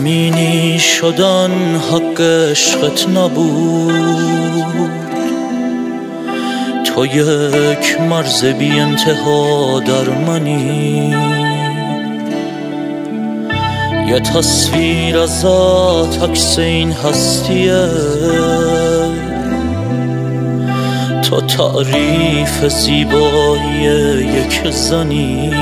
زمینی شدن حق عشقت نبود، تو یک مرز بی انتها در منی، یه تصویر ازت عکس این هستیه، تو تعریف زیبایی یک زنی،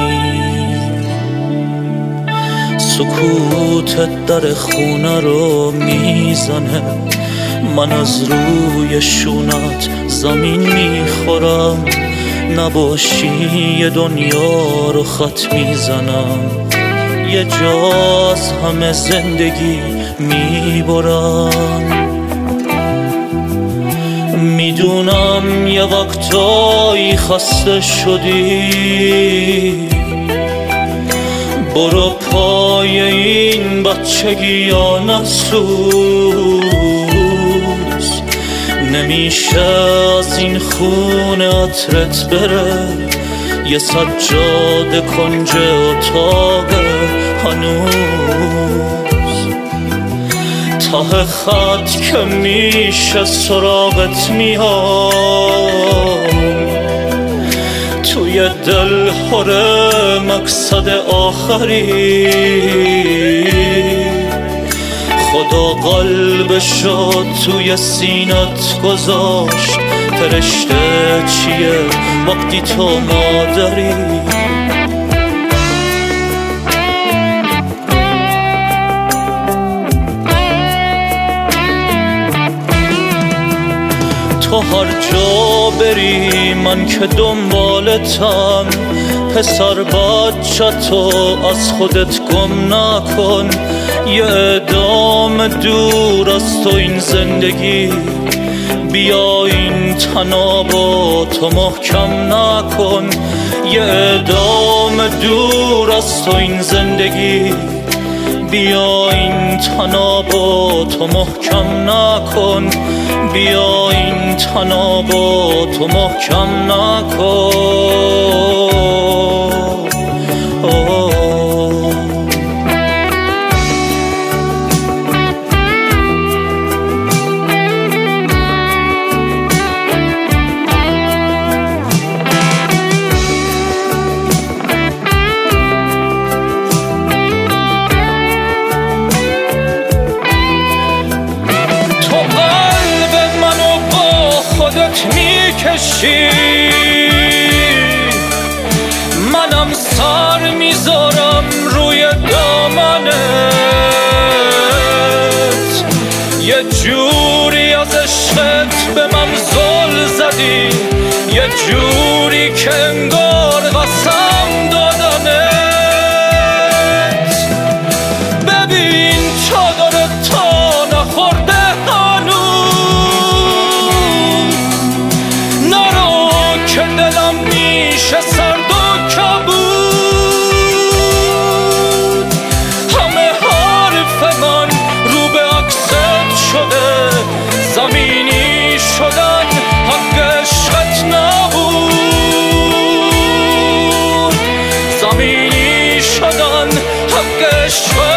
سکوتت در خونه رو میزنه، من از روی شونت زمین میخورم، نباشی یه دنیا رو خط میزنم، یه جا از همه زندگی میبرم. میدونم یه وقتایی خسته شدی، برو پای این بچگی ها نسوز، نمیشه از این خونه عطرت بره، یه سجاده کنج اتاقه هنوز، ته خط که میشه سراغت میام، توی دل هره مقصد آخری، خدا قلبشو توی سینت گذاشت، فرشته چیه وقتی تو مادری. تو هر جا بری من که دنبالتم، پسر بچه تو از خودت گم نکن، یه اعدام دور از تو این زندگی، بیا این تناباتو محکم نکن، یه اعدام دور از تو این زندگی، بیا این تناباتو محکم نکن، بیا این تناباتو محکم نکن. میکشی منم سر میذارم روی دامنت، یه جوری از عشقت به من زل زدی، یه جوری که انگار قسم دادنت، ببین چادرت تا نخورده دلم میشه سرد و کبود، همه حرف من رو به عکست شده، زمینی شدن حق عشقت نبود، زمینی شدن حق عشقت